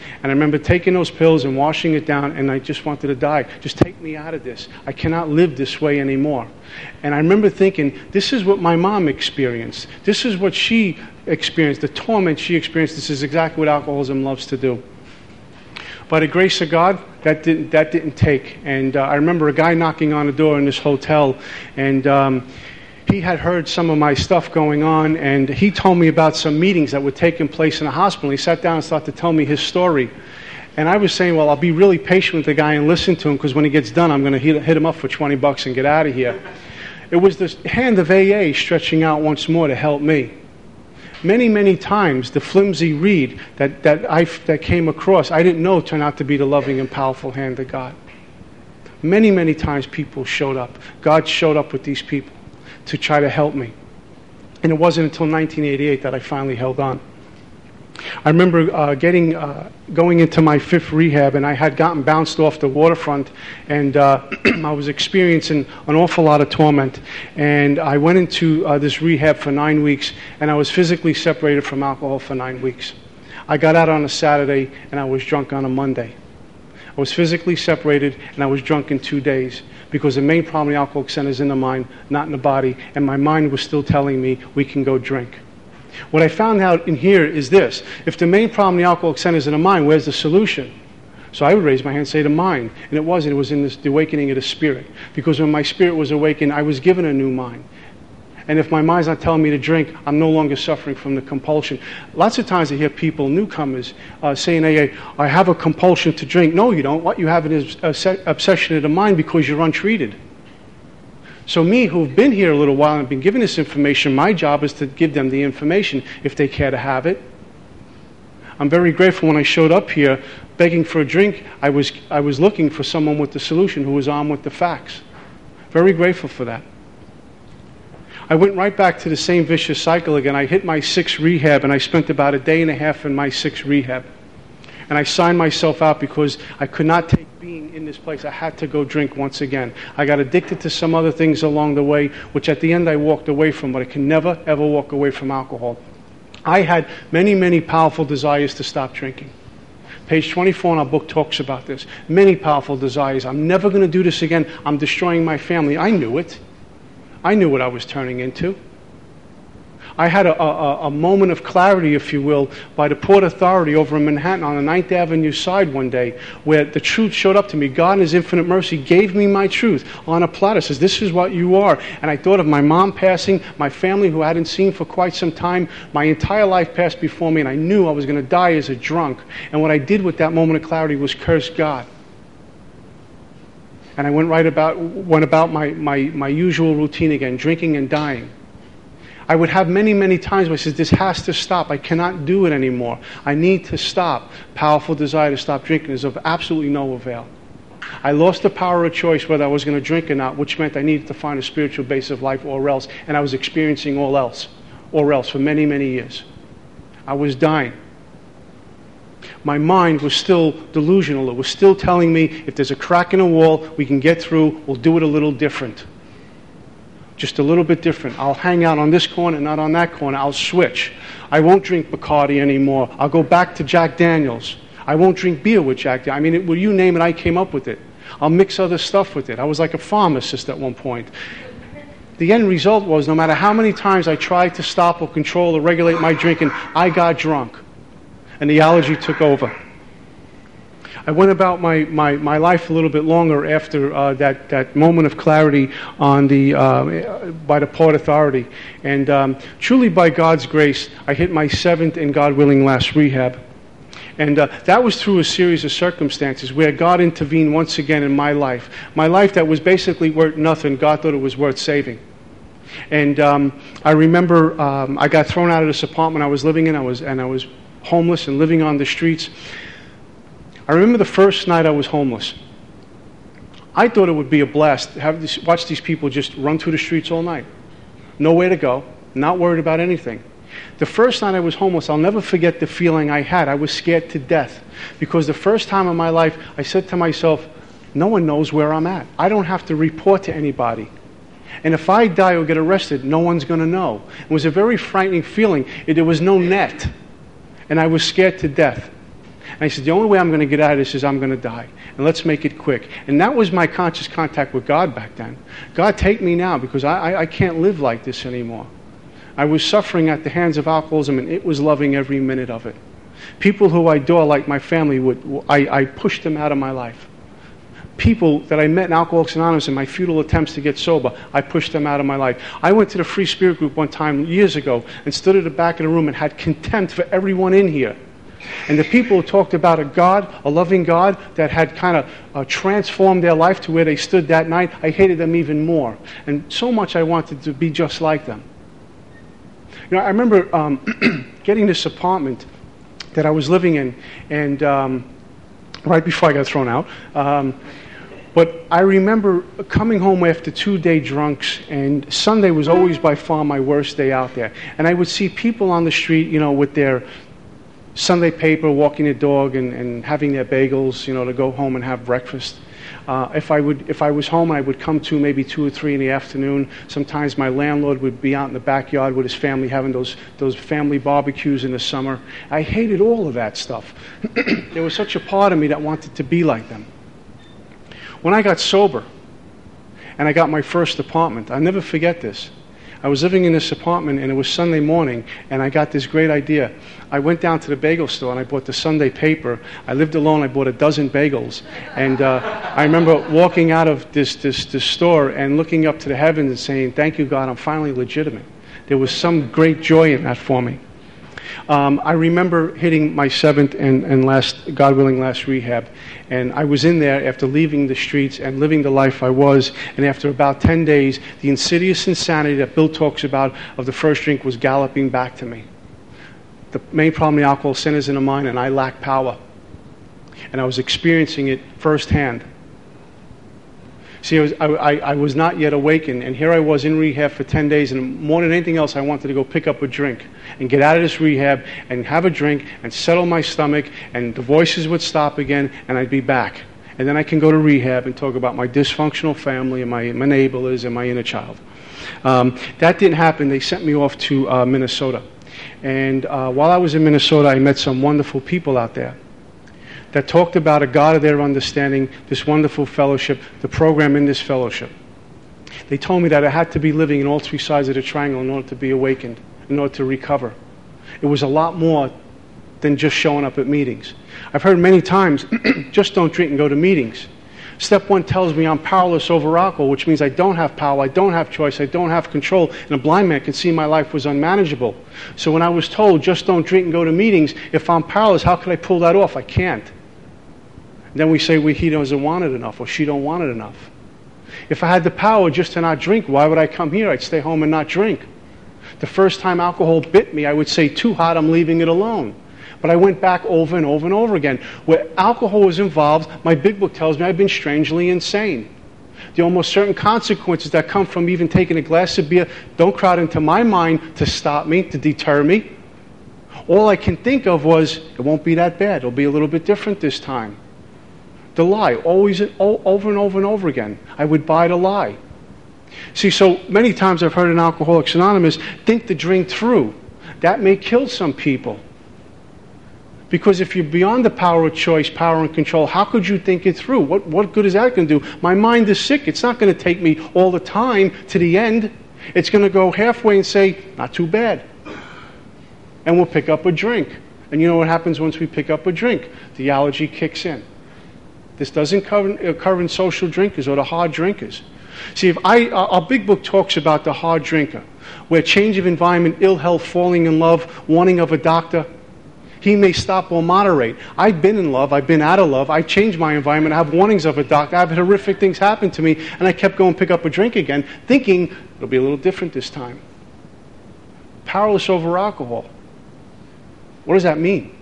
And I remember taking those pills and washing it down, and I just wanted to die. Just take me out of this. I cannot live this way anymore. And I remember thinking, this is what my mom experienced. This is what she experienced, the torment she experienced. This is exactly what alcoholism loves to do. By the grace of God, that didn't take. And I remember a guy knocking on the door in this hotel, and he had heard some of my stuff going on, and he told me about some meetings that were taking place in the hospital. He sat down and started to tell me his story. And I was saying, well, I'll be really patient with the guy and listen to him, because when he gets done, I'm going to hit him up for $20 and get out of here. It was the hand of AA stretching out once more to help me. Many, many times, the flimsy reed that came across, I didn't know turned out to be the loving and powerful hand of God. Many, many times people showed up. God showed up with these people to try to help me. And it wasn't until 1988 that I finally held on. I remember going into my 5th rehab, and I had gotten bounced off the waterfront, and I was experiencing an awful lot of torment. And I went into this rehab for 9 weeks, and I was physically separated from alcohol for 9 weeks. I got out on a Saturday, and I was drunk on a Monday. I was physically separated, and I was drunk in 2 days, because the main problem in the Alcoholic Center is in the mind, not in the body, and my mind was still telling me we can go drink. What I found out in here is this: if the main problem in the Alcoholic Center is in the mind, where's the solution? So I would raise my hand and say the mind, and it wasn't. It was in the awakening of the spirit, because when my spirit was awakened, I was given a new mind. And if my mind's not telling me to drink, I'm no longer suffering from the compulsion. Lots of times I hear people, newcomers, saying, hey, I have a compulsion to drink. No, you don't. What you have is obsession of the mind, because you're untreated. So me, who've been here a little while and been given this information, my job is to give them the information if they care to have it. I'm very grateful when I showed up here begging for a drink, I was looking for someone with the solution who was armed with the facts. Very grateful for that. I went right back to the same vicious cycle again. I hit my 6th rehab, and I spent about a day and a half in my 6th rehab. And I signed myself out because I could not take being in this place. I had to go drink once again. I got addicted to some other things along the way, which at the end I walked away from, but I can never, ever walk away from alcohol. I had many, many powerful desires to stop drinking. Page 24 in our book talks about this. Many powerful desires. I'm never going to do this again. I'm destroying my family. I knew it. I knew what I was turning into. I had a moment of clarity, if you will, by the Port Authority over in Manhattan on the 9th Avenue side one day, where the truth showed up to me. God in His infinite mercy gave me my truth on a platter. Says, this is what you are. And I thought of my mom passing, my family who I hadn't seen for quite some time. My entire life passed before me, and I knew I was going to die as a drunk. And what I did with that moment of clarity was curse God. And I went about my usual routine again, drinking and dying. I would have many, many times where I said, this has to stop. I cannot do it anymore. I need to stop. Powerful desire to stop drinking is of absolutely no avail. I lost the power of choice whether I was going to drink or not, which meant I needed to find a spiritual base of life or else. And I was experiencing all else, or else, for many, many years. I was dying. My mind was still delusional. It was still telling me, if there's a crack in the wall, we can get through, we'll do it a little different. Just a little bit different. I'll hang out on this corner, not on that corner. I'll switch. I won't drink Bacardi anymore. I'll go back to Jack Daniels. I won't drink beer with Jack Daniels. I mean, well, you name it, I came up with it. I'll mix other stuff with it. I was like a pharmacist at one point. The end result was, no matter how many times I tried to stop or control or regulate my drinking, I got drunk. And the allergy took over. I went about my life a little bit longer after that moment of clarity on by the Port Authority. And truly by God's grace, I hit my 7th and God willing last rehab. And that was through a series of circumstances where God intervened once again in my life. My life that was basically worth nothing, God thought it was worth saving. And I remember I got thrown out of this apartment I was living in. I was homeless and living on the streets. I remember the first night I was homeless. I thought it would be a blast to watch these people just run through the streets all night. Nowhere to go, not worried about anything. The first night I was homeless, I'll never forget the feeling I had. I was scared to death. Because the first time in my life, I said to myself, no one knows where I'm at. I don't have to report to anybody. And if I die or get arrested, no one's going to know. It was a very frightening feeling. There was no net. And I was scared to death. And I said, the only way I'm going to get out of this is I'm going to die. And let's make it quick. And that was my conscious contact with God back then. God, take me now, because I can't live like this anymore. I was suffering at the hands of alcoholism, and it was loving every minute of it. People who I adore, like my family, I pushed them out of my life. People that I met in Alcoholics Anonymous in my futile attempts to get sober, I pushed them out of my life. I went to the Free Spirit group one time years ago and stood at the back of the room and had contempt for everyone in here. And the people who talked about a God, a loving God, that had kind of transformed their life to where they stood that night, I hated them even more. And so much I wanted to be just like them. You know, I remember getting this apartment that I was living in, and right before I got thrown out. But I remember coming home after 2-day drunks, and Sunday was always by far my worst day out there. And I would see people on the street, you know, with their Sunday paper, walking their dog, and having their bagels, you know, to go home and have breakfast. If I was home, I would come to maybe 2 or 3 in the afternoon. Sometimes my landlord would be out in the backyard with his family having those family barbecues in the summer. I hated all of that stuff. There was such a part of me that wanted to be like them. When I got sober and I got my first apartment, I'll never forget this. I was living in this apartment, and it was Sunday morning, and I got this great idea. I went down to the bagel store, and I bought the Sunday paper. I lived alone. I bought a dozen bagels. And I remember walking out of this store and looking up to the heavens and saying, thank you, God, I'm finally legitimate. There was some great joy in that for me. I remember hitting my 7th and last, God willing, last rehab. And I was in there after leaving the streets and living the life I was. And after about 10 days, the insidious insanity that Bill talks about of the first drink was galloping back to me. The main problem in alcohol, sin is in the mind, and I lack power. And I was experiencing it firsthand. See, I was not yet awakened, and here I was in rehab for 10 days, and more than anything else, I wanted to go pick up a drink and get out of this rehab and have a drink and settle my stomach, and the voices would stop again, and I'd be back. And then I can go to rehab and talk about my dysfunctional family and my enablers and my inner child. That didn't happen. They sent me off to Minnesota. And while I was in Minnesota, I met some wonderful people out there that talked about a God of their understanding, this wonderful fellowship, the program in this fellowship. They told me that I had to be living in all 3 sides of the triangle in order to be awakened, in order to recover. It was a lot more than just showing up at meetings. I've heard many times, just don't drink and go to meetings. Step 1 tells me I'm powerless over alcohol, which means I don't have power, I don't have choice, I don't have control, and a blind man could see my life was unmanageable. So when I was told, just don't drink and go to meetings, if I'm powerless, how could I pull that off? I can't. Then we say, well, he doesn't want it enough, or she don't want it enough. If I had the power just to not drink, why would I come here? I'd stay home and not drink. The first time alcohol bit me, I would say, too hot, I'm leaving it alone. But I went back over and over and over again. Where alcohol was involved, my big book tells me I've been strangely insane. The almost certain consequences that come from even taking a glass of beer don't crowd into my mind to stop me, to deter me. All I can think of was, it won't be that bad. It'll be a little bit different this time. The lie, always over and over and over again. I would buy the lie. See, so many times I've heard in Alcoholics Anonymous, think the drink through. That may kill some people. Because if you're beyond the power of choice, power and control, how could you think it through? What good is that going to do? My mind is sick. It's not going to take me all the time to the end. It's going to go halfway and say, not too bad. And we'll pick up a drink. And you know what happens once we pick up a drink? The allergy kicks in. This doesn't occur in social drinkers or the hard drinkers. See, if our big book talks about the hard drinker, where change of environment, ill health, falling in love, wanting of a doctor, he may stop or moderate. I've been in love, I've been out of love, I changed my environment, I have warnings of a doctor, I have horrific things happen to me, and I kept going to pick up a drink again, thinking it'll be a little different this time. Powerless over alcohol. What does that mean?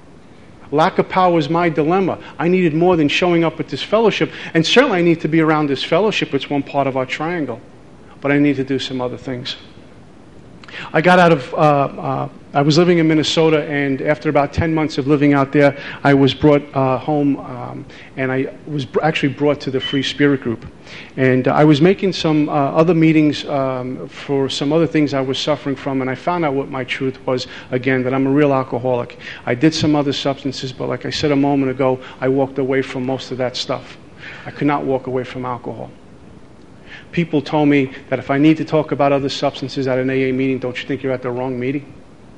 Lack of power is my dilemma. I needed more than showing up at this fellowship. And certainly I need to be around this fellowship. It's one part of our triangle. But I need to do some other things. I got out of, I was living in Minnesota, and after about 10 months of living out there, I was brought home, and I was actually brought to the Free Spirit Group. And I was making some other meetings for some other things I was suffering from, and I found out what my truth was, again, that I'm a real alcoholic. I did some other substances, but like I said a moment ago, I walked away from most of that stuff. I could not walk away from alcohol. People told me that if I need to talk about other substances at an AA meeting, don't you think you're at the wrong meeting?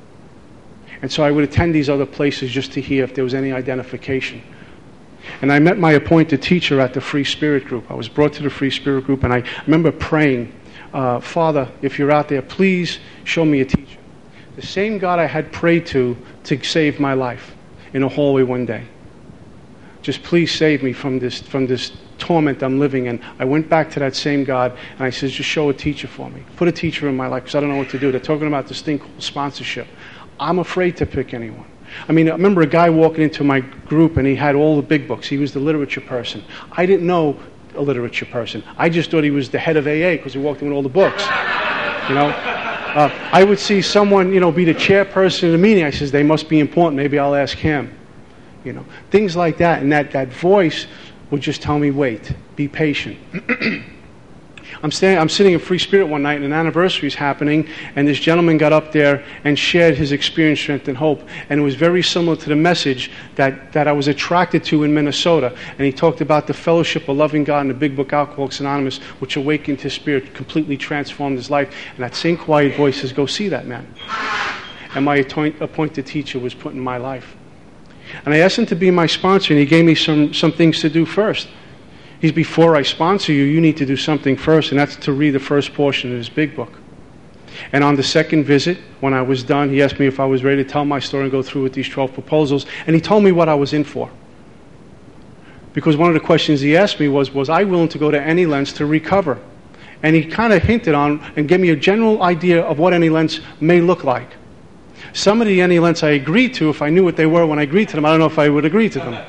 And so I would attend these other places just to hear if there was any identification. And I met my appointed teacher at the Free Spirit Group. I was brought to the Free Spirit Group, and I remember praying, Father, if you're out there, please show me a teacher. The same God I had prayed to save my life in a hallway one day. Just please save me from this torment I'm living in. I went back to that same God, and I said, just show a teacher for me. Put a teacher in my life, because I don't know what to do. They're talking about this thing called sponsorship. I'm afraid to pick anyone. I mean, I remember a guy walking into my group, and he had all the big books. He was the literature person. I didn't know a literature person. I just thought he was the head of AA, because he walked in with all the books. You know? I would see someone, be the chairperson in the meeting. I says, they must be important. Maybe I'll ask him. Things like that. And that voice would just tell me, wait, be patient. I'm sitting in Free Spirit one night, and an anniversary is happening, and this gentleman got up there and shared his experience, strength, and hope. And it was very similar to the message that I was attracted to in Minnesota. And he talked about the fellowship of loving God in the big book, Alcoholics Anonymous, which awakened his spirit, completely transformed his life. And that same quiet voice says, go see that man. And my appointed teacher was put in my life. And I asked him to be my sponsor, and he gave me some things to do first. He's, before I sponsor you, you need to do something first, and that's to read the first portion of his big book. And on the second visit, when I was done, he asked me if I was ready to tell my story and go through with these 12 proposals, and he told me what I was in for. Because one of the questions he asked me was I willing to go to any lengths to recover? And he kind of hinted on and gave me a general idea of what any lengths may look like. Some of the any lengths I agreed to, if I knew what they were when I agreed to them, I don't know if I would agree to them.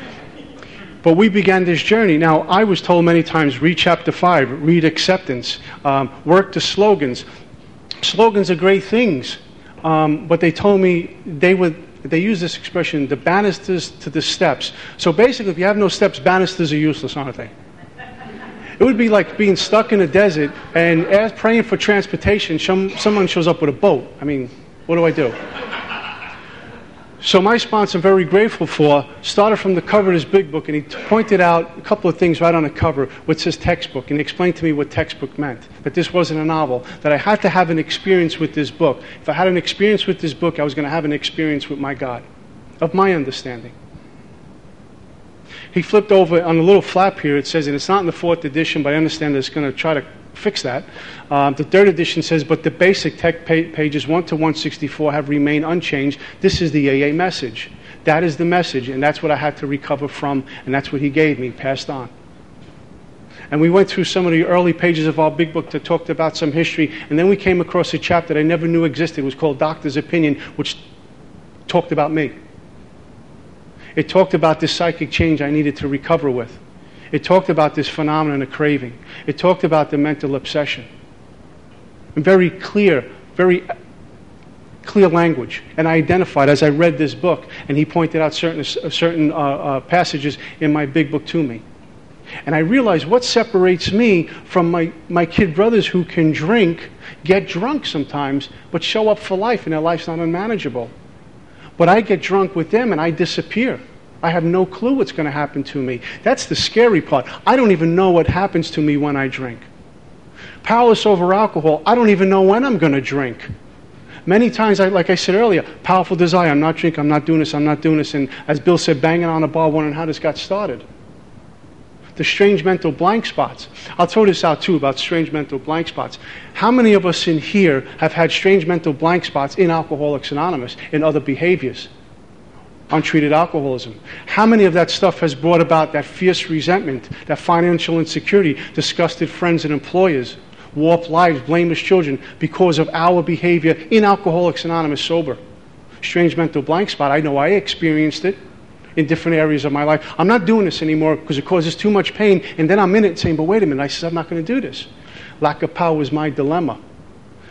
But we began this journey. Now, I was told many times, read chapter 5, read acceptance, work the slogans. Slogans are great things, but they told me they use this expression, the banisters to the steps. So basically, if you have no steps, banisters are useless, aren't they? It would be like being stuck in a desert and praying for transportation. Someone shows up with a boat. I mean, what do I do? So my sponsor, I'm very grateful for, started from the cover of his big book, and he pointed out a couple of things right on the cover, which says textbook, and he explained to me what textbook meant, that this wasn't a novel, that I had to have an experience with this book. If I had an experience with this book, I was going to have an experience with my God, of my understanding. He flipped over on the little flap here, it says, and it's not in the 4th edition, but I understand that it's going to try to fix that. The 3rd edition says, but the basic text pages 1 to 164 have remained unchanged. This is the AA message. That is the message, and that's what I had to recover from, and that's what he gave me, passed on. And we went through some of the early pages of our big book that talked about some history, and then we came across a chapter that I never knew existed. It was called Doctor's Opinion, which talked about me. It talked about this psychic change I needed to recover with. It talked about this phenomenon of craving. It talked about the mental obsession. In very clear language. And I identified as I read this book, and he pointed out certain passages in my big book to me. And I realized what separates me from my kid brothers who can drink, get drunk sometimes, but show up for life, and their life's not unmanageable. But I get drunk with them, and I disappear. I have no clue what's going to happen to me. That's the scary part. I don't even know what happens to me when I drink. Powerless over alcohol, I don't even know when I'm going to drink. Many times, like I said earlier, powerful desire, I'm not drinking, I'm not doing this, and as Bill said, banging on a bar, wondering how this got started. The strange mental blank spots. I'll throw this out too about strange mental blank spots. How many of us in here have had strange mental blank spots in Alcoholics Anonymous, in other behaviors? Untreated alcoholism. How many of that stuff has brought about that fierce resentment, that financial insecurity, disgusted friends and employers, warped lives, blameless children because of our behavior in Alcoholics Anonymous sober? Strange mental blank spot. I know I experienced it in different areas of my life. I'm not doing this anymore because it causes too much pain, and then I'm in it saying, but wait a minute, I said I'm not going to do this. Lack of power is my dilemma.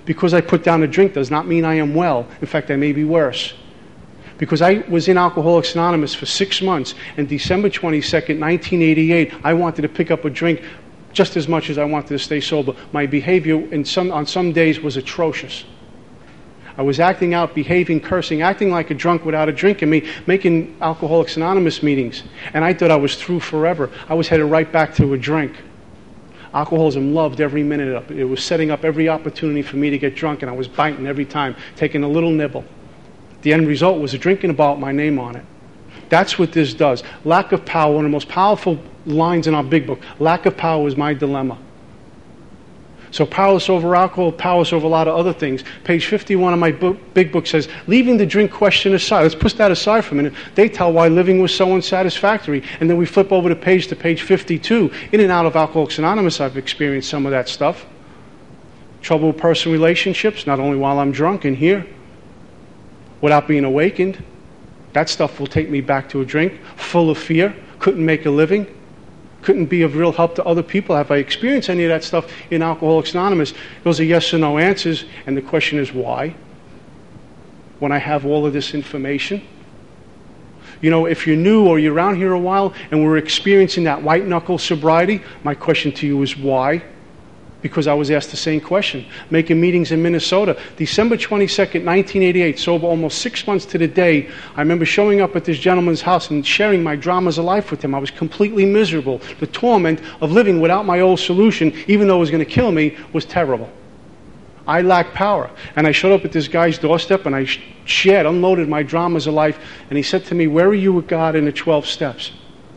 Because I put down a drink does not mean I am well. In fact, I may be worse. Because I was in Alcoholics Anonymous for 6 months, and December 22nd, 1988, I wanted to pick up a drink just as much as I wanted to stay sober. My behavior on some days was atrocious. I was acting out, behaving, cursing, acting like a drunk without a drink in me, making Alcoholics Anonymous meetings. And I thought I was through forever. I was headed right back to a drink. Alcoholism loved every minute of it. It was setting up every opportunity for me to get drunk, and I was biting every time, taking a little nibble. The end result was a drink in a bottle with my name on it. That's what this does. Lack of power, one of the most powerful lines in our big book. Lack of power is my dilemma. So powerless over alcohol, powerless over a lot of other things. Page 51 of my big book says, leaving the drink question aside. Let's put that aside for a minute. They tell why living was so unsatisfactory. And then we flip over to page 52. In and out of Alcoholics Anonymous, I've experienced some of that stuff. Trouble with personal relationships, not only while I'm drunk and here, without being awakened. That stuff will take me back to a drink. Full of fear, couldn't make a living. Couldn't be of real help to other people. Have I experienced any of that stuff in Alcoholics Anonymous? Those are yes or no answers, and the question is why? When I have all of this information? You know, if you're new or you're around here a while and we're experiencing that white knuckle sobriety, my question to you is why? Because I was asked the same question. Making meetings in Minnesota. December 22nd, 1988, sober almost 6 months to the day. I remember showing up at this gentleman's house and sharing my dramas of life with him. I was completely miserable. The torment of living without my old solution, even though it was going to kill me, was terrible. I lacked power. And I showed up at this guy's doorstep and I unloaded my dramas of life. And he said to me, where are you with God in the 12 steps?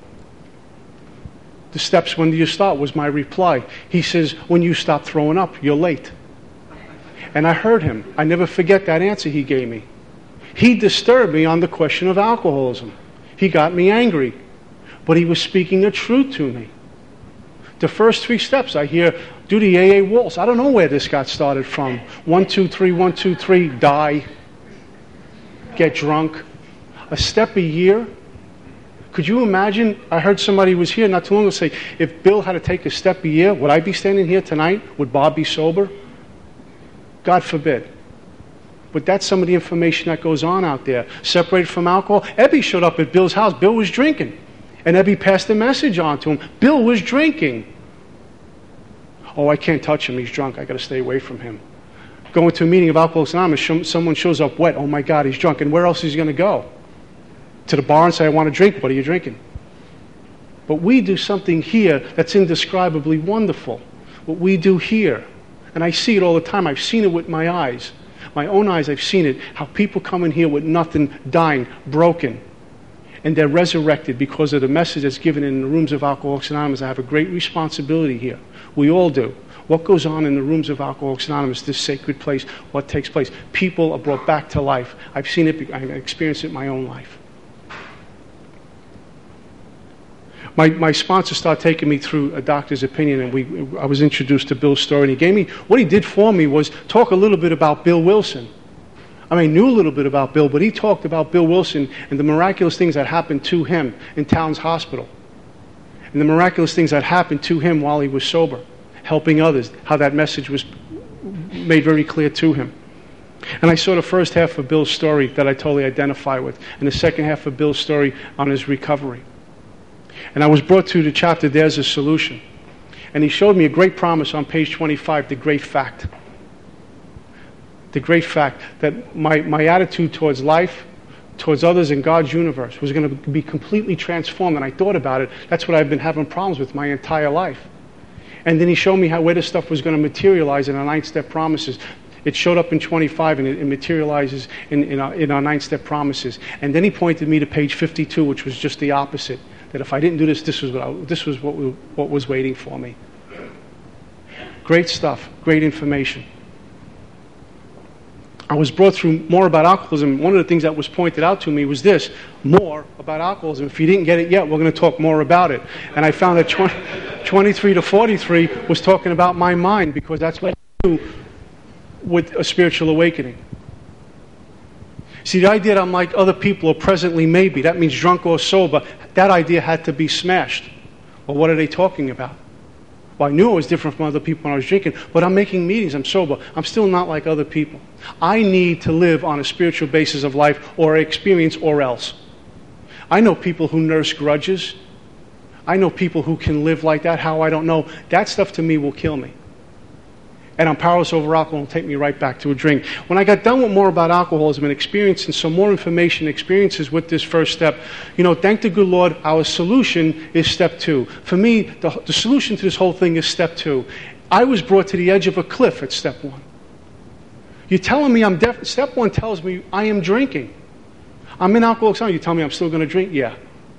The steps, when do you start, was my reply. He says, when you stop throwing up, you're late. And I heard him. I never forget that answer he gave me. He disturbed me on the question of alcoholism. He got me angry. But he was speaking the truth to me. The first 3 steps, I hear, do the AA waltz. I don't know where this got started from. 1, 2, 3, 1, 2, 3, die. Get drunk. A step a year. Could you imagine, I heard somebody was here not too long ago say, if Bill had to take a step a year, would I be standing here tonight? Would Bob be sober? God forbid. But that's some of the information that goes on out there. Separated from alcohol. Ebby showed up at Bill's house. Bill was drinking. And Ebby passed the message on to him. Bill was drinking. Oh, I can't touch him. He's drunk. I got to stay away from him. Going to a meeting of Alcoholics Anonymous, someone shows up wet. Oh my God, he's drunk. And where else is he going to go? To the bar and say, I want to drink. What are you drinking? But we do something here that's indescribably wonderful. What we do here. And I see it all the time. I've seen it with my eyes. My own eyes, I've seen it. How people come in here with nothing, dying, broken. And they're resurrected because of the message that's given in the rooms of Alcoholics Anonymous. I have a great responsibility here. We all do. What goes on in the rooms of Alcoholics Anonymous, this sacred place, what takes place? People are brought back to life. I've seen it, I've experienced it in my own life. My sponsor started taking me through a doctor's opinion, and I was introduced to Bill's story, and he gave me, what he did for me was talk a little bit about Bill Wilson. I mean, I knew a little bit about Bill, but he talked about Bill Wilson and the miraculous things that happened to him in Towns Hospital. And the miraculous things that happened to him while he was sober, helping others, how that message was made very clear to him. And I saw the first half of Bill's story that I totally identify with, and the second half of Bill's story on his recovery. And I was brought to the chapter, There's a Solution. And he showed me a great promise on page 25, the great fact. The great fact that my attitude towards life, towards others in God's universe was going to be completely transformed. And I thought about it. That's what I've been having problems with my entire life. And then he showed me where this stuff was going to materialize in our 9-step promises. It showed up in 25 and it materializes in our 9-step promises. And then he pointed me to page 52, which was just the opposite. That if I didn't do this, this was what was waiting for me. Great stuff, great information. I was brought through more about alcoholism. One of the things that was pointed out to me was this, more about alcoholism. If you didn't get it yet, we're going to talk more about it. And I found that 23 to 43 was talking about my mind, because that's what I do with a spiritual awakening. See, the idea that I'm like other people, or presently maybe, that means drunk or sober, that idea had to be smashed. Well, what are they talking about? Well, I knew I was different from other people when I was drinking, but I'm making meetings, I'm sober. I'm still not like other people. I need to live on a spiritual basis of life or experience or else. I know people who nurse grudges. I know people who can live like that. How, I don't know. That stuff to me will kill me. And I'm powerless over alcohol and take me right back to a drink. When I got done with more about alcoholism and experiencing some more information, experiences with this first step, thank the good Lord, our solution is step 2. For me, the solution to this whole thing is step 2. I was brought to the edge of a cliff at step 1. You're telling me I'm deaf. Step 1 tells me I am drinking. I'm in Alcoholics Anonymous. You tell me I'm still going to drink? Yeah.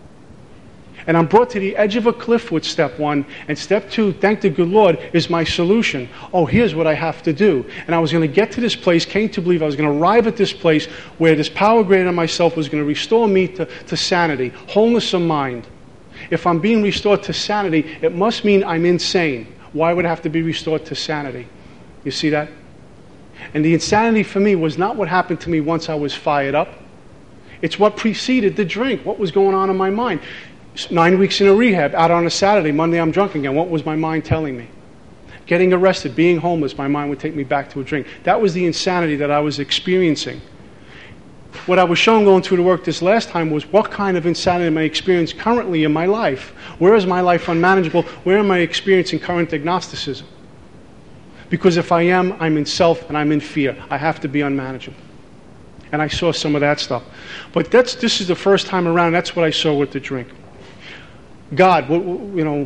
And I'm brought to the edge of a cliff with step 1, and step 2, thank the good Lord, is my solution. Oh, here's what I have to do. And I was going to get to this place, came to believe I was going to arrive at this place where this power greater than myself was going to restore me to sanity, wholeness of mind. If I'm being restored to sanity, it must mean I'm insane. Why would I have to be restored to sanity? You see that? And the insanity for me was not what happened to me once I was fired up. It's what preceded the drink. What was going on in my mind? 9 weeks in a rehab, out on a Saturday, Monday I'm drunk again. What was my mind telling me? Getting arrested, being homeless, my mind would take me back to a drink. That was the insanity that I was experiencing. What I was shown going through the work this last time was what kind of insanity am I experiencing currently in my life? Where is my life unmanageable? Where am I experiencing current agnosticism? Because if I am, I'm in self and I'm in fear. I have to be unmanageable. And I saw some of that stuff. But this is the first time around. That's what I saw with the drink. God, in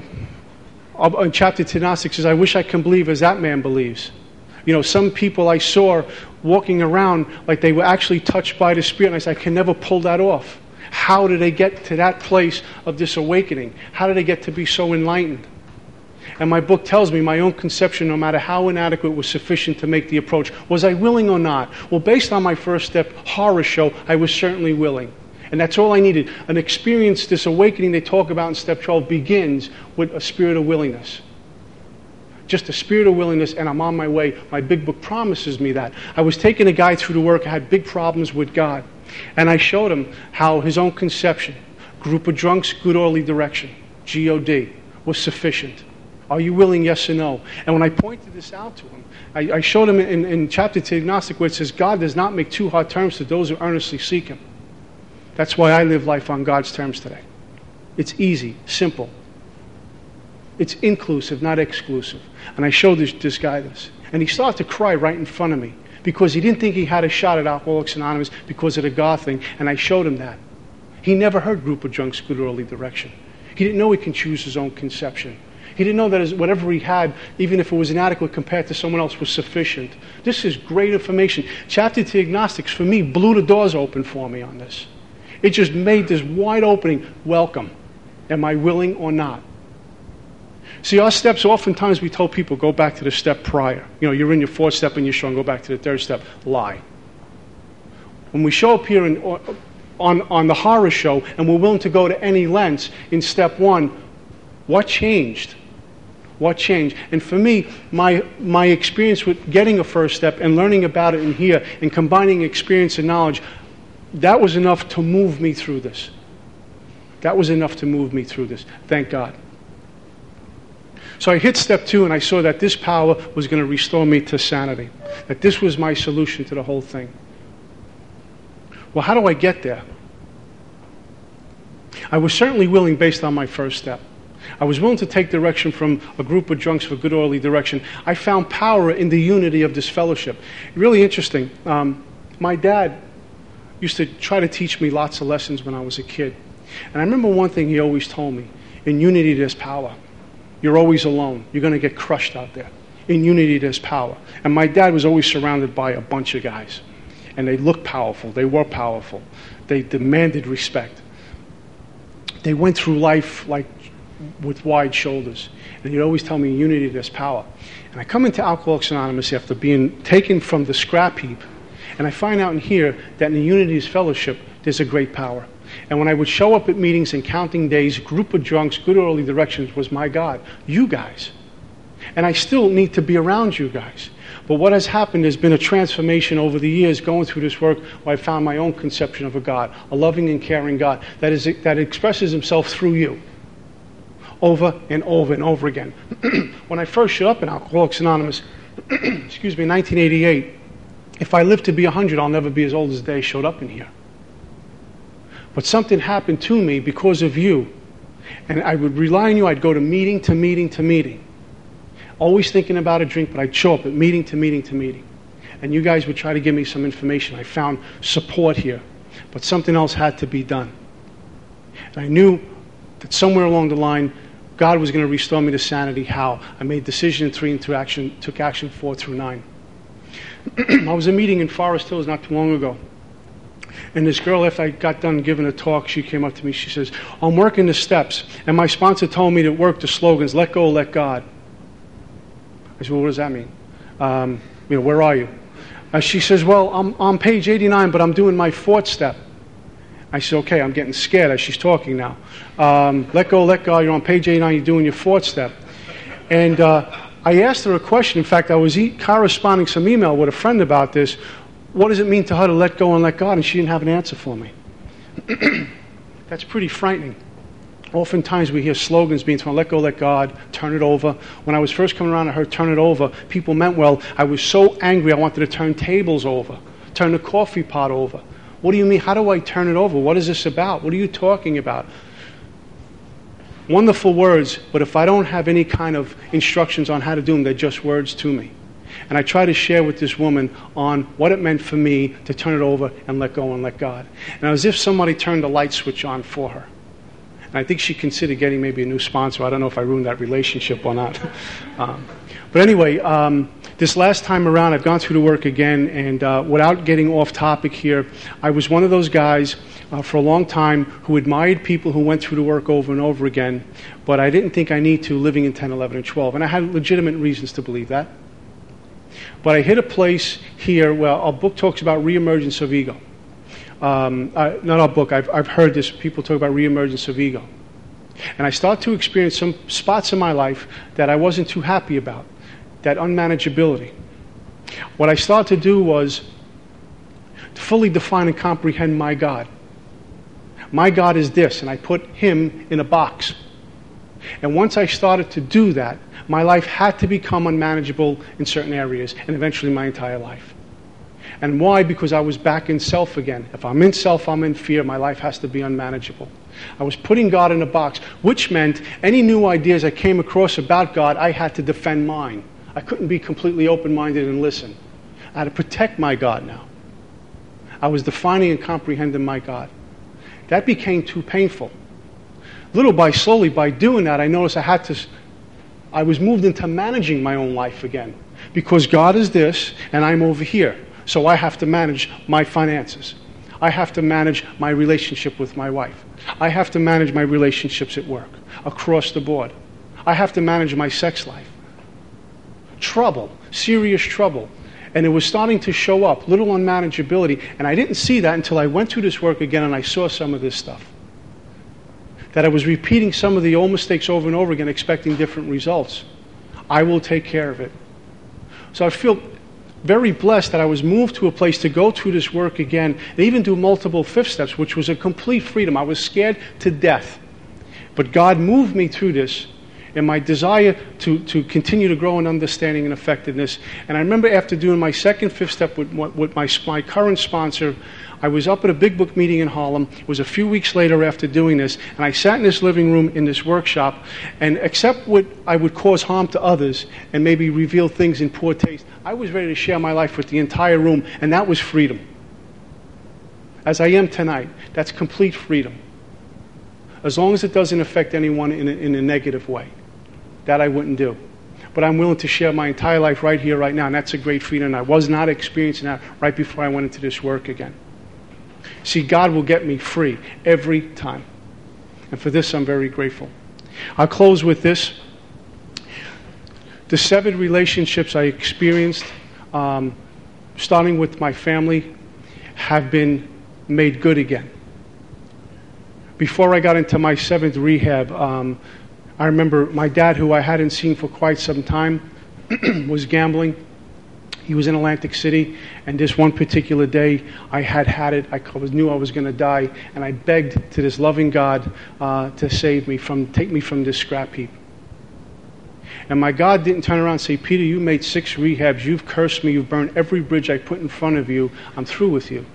chapter 2, Gnostic says, I wish I can believe as that man believes. Some people I saw walking around like they were actually touched by the Spirit, and I said, I can never pull that off. How did they get to that place of this awakening? How did they get to be so enlightened? And my book tells me my own conception, no matter how inadequate, was sufficient to make the approach. Was I willing or not? Well, based on my first step horror show, I was certainly willing. And that's all I needed. An experience, this awakening they talk about in step 12, begins with a spirit of willingness. Just a spirit of willingness, and I'm on my way. My big book promises me that. I was taking a guy through the work. I had big problems with God. And I showed him how his own conception, group of drunks, good orderly direction, G-O-D, was sufficient. Are you willing, yes or no? And when I pointed this out to him, I showed him in chapter 2 Agnostic where it says, God does not make too hard terms to those who earnestly seek Him. That's why I live life on God's terms today. It's easy, simple. It's inclusive, not exclusive. And I showed this guy this. And he started to cry right in front of me because he didn't think he had a shot at Alcoholics Anonymous because of the God thing. And I showed him that. He never heard Group of Drunks, Good Early Direction. He didn't know he can choose his own conception. He didn't know that whatever he had, even if it was inadequate compared to someone else, was sufficient. This is great information. Chapter 2 Agnostics, for me, blew the doors open for me on this. It just made this wide opening. Welcome. Am I willing or not? See, our steps, oftentimes we tell people, go back to the step prior. You're in your 4th step and you're strong, go back to the 3rd step. Lie. When we show up here on the horror show and we're willing to go to any lengths in step 1, what changed? What changed? And for me, my experience with getting a first step and learning about it in here and combining experience and knowledge, that was enough to move me through this. That was enough to move me through this. Thank God. So I hit step 2 and I saw that this power was going to restore me to sanity. That this was my solution to the whole thing. Well, how do I get there? I was certainly willing based on my first step. I was willing to take direction from a group of drunks for good orderly direction. I found power in the unity of this fellowship. Really interesting. My dad used to try to teach me lots of lessons when I was a kid. And I remember one thing he always told me. In unity there's power. You're always alone. You're going to get crushed out there. In unity there's power. And my dad was always surrounded by a bunch of guys. And they looked powerful. They were powerful. They demanded respect. They went through life like with wide shoulders. And he'd always tell me, in unity there's power. And I come into Alcoholics Anonymous after being taken from the scrap heap, and I find out in here that in the Unity's fellowship there's a great power. And when I would show up at meetings and counting days, group of drunks, good orderly directions was my God, you guys. And I still need to be around you guys. But what has happened has been a transformation over the years going through this work where I found my own conception of a God, a loving and caring God that expresses himself through you. over and over and over again. When I first showed up in Alcoholics Anonymous, excuse me, in 1988, if I live to be 100, I'll never be as old as the day I showed up in here. But something happened to me because of you. And I would rely on you. I'd go to meeting to meeting to meeting. Always thinking about a drink, but I'd show up at meeting to meeting to meeting. And you guys would try to give me some information. I found support here. But something else had to be done. And I knew that somewhere along the line, God was going to restore me to sanity. How? I made decision 3 and took action 4 through 9. I was at a meeting in Forest Hills not too long ago. And this girl, after I got done giving a talk, she came up to me. She says, I'm working the steps. And my sponsor told me to work the slogans, let go, let God. I said, well, what does that mean? Where are you? She says, well, I'm on page 89, but I'm doing my 4th step. I said, okay, I'm getting scared as she's talking now. Let go, let God. You're on page 89, you're doing your 4th step. And I asked her a question. In fact, I was corresponding some email with a friend about this. What does it mean to her to let go and let God? And she didn't have an answer for me. That's pretty frightening. Oftentimes we hear slogans being thrown, let go, let God, turn it over. When I was first coming around, I heard turn it over. People meant, well, I was so angry I wanted to turn tables over, turn the coffee pot over. What do you mean? How do I turn it over? What is this about? What are you talking about? Wonderful words, but if I don't have any kind of instructions on how to do them, they're just words to me. And I try to share with this woman on what it meant for me to turn it over and let go and let God. And it was as if somebody turned the light switch on for her. And I think she considered getting maybe a new sponsor. I don't know if I ruined that relationship or not. But anyway, this last time around, I've gone through the work again, and without getting off topic here, I was one of those guys for a long time who admired people who went through the work over and over again, but I didn't think I need to living in 10, 11, and 12. And I had legitimate reasons to believe that. But I hit a place here where our book talks about reemergence of ego. Not our book, I've heard this, people talk about reemergence of ego. And I start to experience some spots in my life that I wasn't too happy about, that unmanageability. What I started to do was to fully define and comprehend my God. My God is this, and I put him in a box. And once I started to do that, my life had to become unmanageable in certain areas, and eventually my entire life. And why? Because I was back in self again. If I'm in self, I'm in fear. My life has to be unmanageable. I was putting God in a box, which meant any new ideas I came across about God, I had to defend mine. I couldn't be completely open-minded and listen. I had to protect my God now. I was defining and comprehending my God. That became too painful. Slowly by doing that, I noticed I was moved into managing my own life again. Because God is this, and I'm over here. So I have to manage my finances. I have to manage my relationship with my wife. I have to manage my relationships at work, across the board. I have to manage my sex life. Trouble, serious trouble. And it was starting to show up, little unmanageability. And I didn't see that until I went through this work again and I saw some of this stuff. That I was repeating some of the old mistakes over and over again, expecting different results. I will take care of it. So I feel very blessed that I was moved to a place to go through this work again and even do multiple 5th steps, which was a complete freedom. I was scared to death. But God moved me through this in my desire to continue to grow in understanding and effectiveness. And I remember after doing my 2nd, 5th step with my current sponsor, I was up at a big book meeting in Harlem. It was a few weeks later after doing this, and I sat in this living room in this workshop, and except what I would cause harm to others and maybe reveal things in poor taste, I was ready to share my life with the entire room, and that was freedom. As I am tonight, that's complete freedom. As long as it doesn't affect anyone in a negative way. That I wouldn't do. But I'm willing to share my entire life right here, right now, and that's a great freedom, and I was not experiencing that right before I went into this work again. See, God will get me free every time. And for this, I'm very grateful. I'll close with this. The 7 relationships I experienced, starting with my family, have been made good again. Before I got into my 7th rehab, I remember my dad, who I hadn't seen for quite some time, was gambling. He was in Atlantic City, and this one particular day, I had it. I knew I was going to die, and I begged to this loving God to save me, take me from this scrap heap. And my God didn't turn around and say, Peter, you made 6 rehabs. You've cursed me. You've burned every bridge I put in front of you. I'm through with you.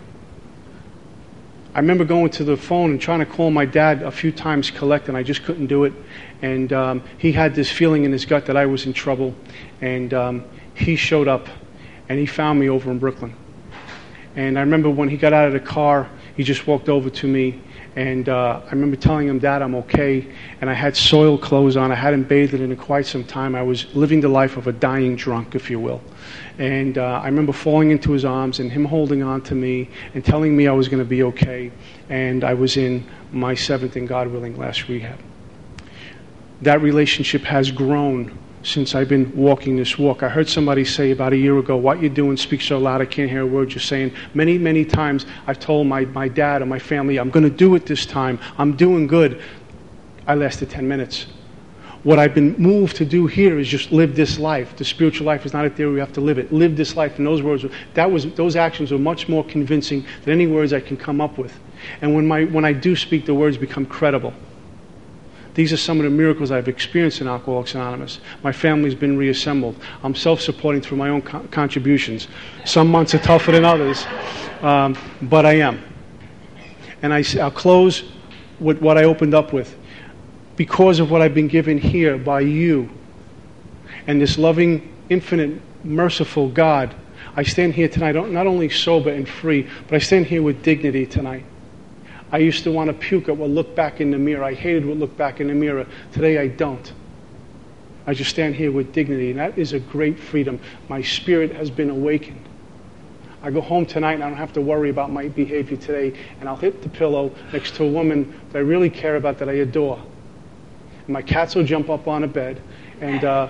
I remember going to the phone and trying to call my dad a few times, collect, and I just couldn't do it. And he had this feeling in his gut that I was in trouble. And he showed up, and he found me over in Brooklyn. And I remember when he got out of the car, he just walked over to me. And I remember telling him, Dad, I'm okay. And I had soiled clothes on. I hadn't bathed in quite some time. I was living the life of a dying drunk, if you will. And I remember falling into his arms and him holding on to me and telling me I was going to be okay. And I was in my 7th and, God willing, last rehab. That relationship has grown since I've been walking this walk. I heard somebody say about a year ago, what you're doing speaks so loud I can't hear a word you're saying. Many, many times I've told my dad or my family, I'm going to do it this time. I'm doing good. I lasted 10 minutes. What I've been moved to do here is just live this life. The spiritual life is not a theory, we have to live it. Live this life. And those words, those actions were much more convincing than any words I can come up with. And when I do speak, the words become credible. These are some of the miracles I've experienced in Alcoholics Anonymous. My family's been reassembled. I'm self-supporting through my own contributions. Some months are tougher than others, but I am. And I'll close with what I opened up with. Because of what I've been given here by you and this loving, infinite, merciful God, I stand here tonight not only sober and free, but I stand here with dignity tonight. I used to want to puke at what looked back in the mirror. I hated what looked back in the mirror. Today I don't. I just stand here with dignity, and that is a great freedom. My spirit has been awakened. I go home tonight and I don't have to worry about my behavior today, and I'll hit the pillow next to a woman that I really care about, that I adore. And my cats will jump up on a bed, and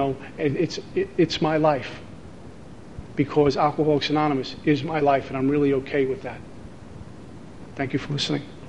it's my life. Because Alcoholics Anonymous is my life, and I'm really okay with that. Thank you for listening.